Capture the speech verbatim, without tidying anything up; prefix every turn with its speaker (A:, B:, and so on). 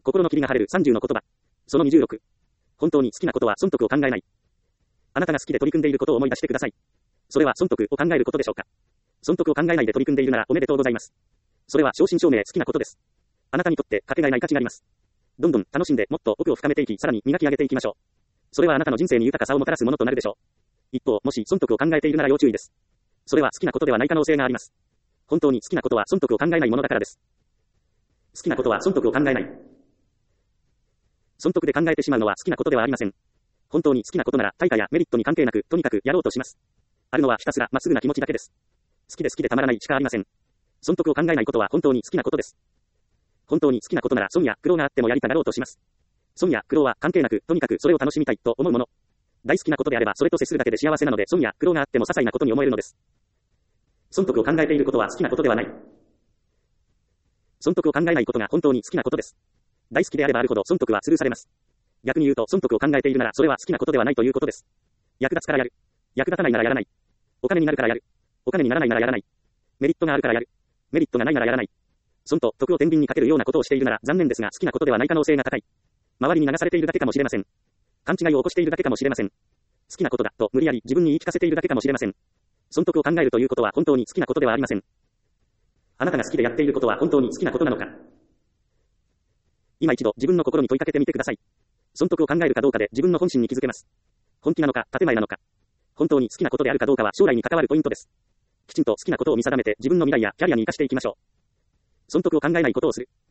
A: 心の霧が晴れるさんじゅうの言葉。そのにじゅうろく。本当に好きなことは損得を考えない。あなたが好きで取り組んでいることを思い出してください。それは損得を考えることでしょうか。損得を考えないで取り組んでいるならおめでとうございます。それは正真正銘好きなことです。あなたにとってかけがえない価値があります。どんどん楽しんでもっと奥を深めていき、さらに磨き上げていきましょう。それはあなたの人生に豊かさをもたらすものとなるでしょう。一方、もし損得を考えているなら要注意です。それは好きなことではない可能性があります。本当に好きなことは損得を考えないものだからです。好きなことは損得を考えない。損得で考えてしまうのは好きなことではありません。本当に好きなことなら対価やメリットに関係なく、とにかくやろうとします。あるのはひたすらまっすぐな気持ちだけです。好きで好きでたまらないしかありません。損得を考えないことは本当に好きなことです。本当に好きなことなら損や苦労があってもやりたがろうとします。損や苦労は関係なく、とにかくそれを楽しみたいと思うもの。大好きなことであればそれと接するだけで幸せなので、損や苦労があっても些細なことに思えるのです。損得を考えていることは好きなことではない。損得を考えないことが本当に好きなことです。大好きであればあるほど損得はスルーされます。逆に言うと損得を考えているならそれは好きなことではないということです。役立つからやる。役立たないならやらない。お金になるからやる。お金にならないならやらない。メリットがあるからやる。メリットがないならやらない。損と得を天秤にかけるようなことをしているなら残念ですが好きなことではない可能性が高い。周りに流されているだけかもしれません。勘違いを起こしているだけかもしれません。好きなことだと無理やり自分に言い聞かせているだけかもしれません。損得を考えるということは本当に好きなことではありません。あなたが好きでやっていることは本当に好きなことなのか。今一度自分の心に問いかけてみてください。損得を考えるかどうかで自分の本心に気づけます。本気なのか建前なのか。本当に好きなことであるかどうかは将来に関わるポイントです。きちんと好きなことを見定めて自分の未来やキャリアに生かしていきましょう。損得を考えないことをする。